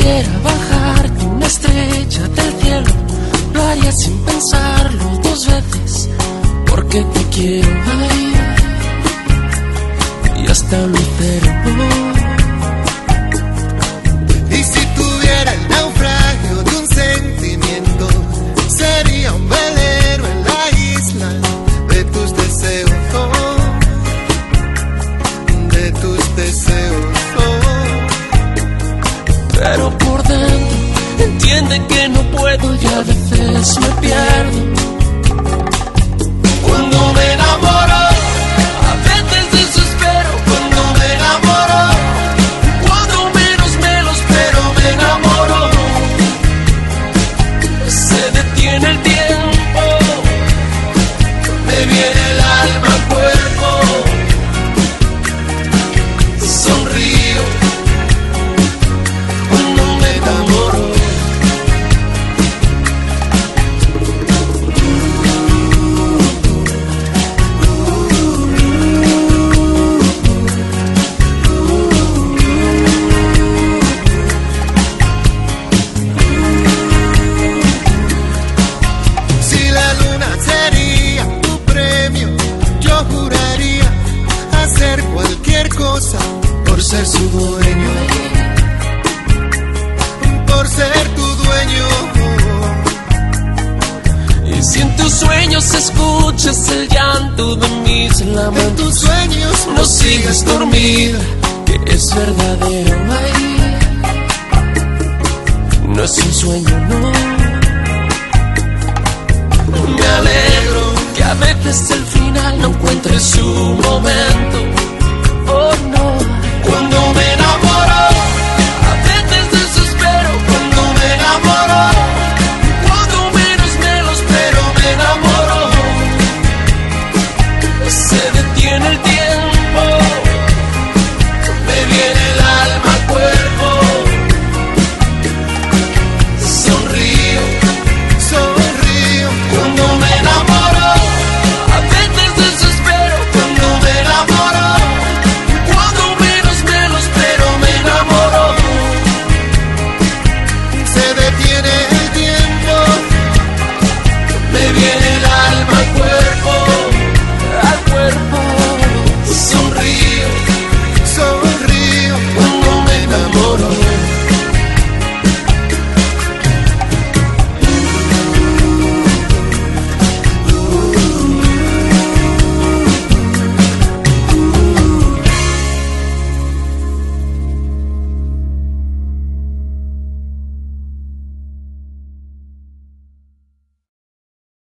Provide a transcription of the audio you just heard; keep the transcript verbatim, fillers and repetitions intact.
pudiera bajarte una estrella del cielo, lo haría sin pensarlo dos veces, porque te quiero ahí y hasta un lucero. Y si tuviera el naufragio de un sentimiento, sería un velero en la isla de tus deseos, oh, de tus deseos, oh. Pero por dentro entiende que no puedo y a veces me pierdo. Cuando me enamoro, a veces desespero. Cuando me enamoro, cuando menos me lo espero, me enamoro. Se detiene el tiempo, me viene el alma al cuerpo. Sonrío cuando me enamoro. Si la luna sería tu premio, yo juraría hacer cualquier cosa por ser su dueño, por ser tu dueño. Y si en tus sueños escuchas el llanto de mis lamentos, En tus sueños no sigas dormida, que es verdadero. Ay,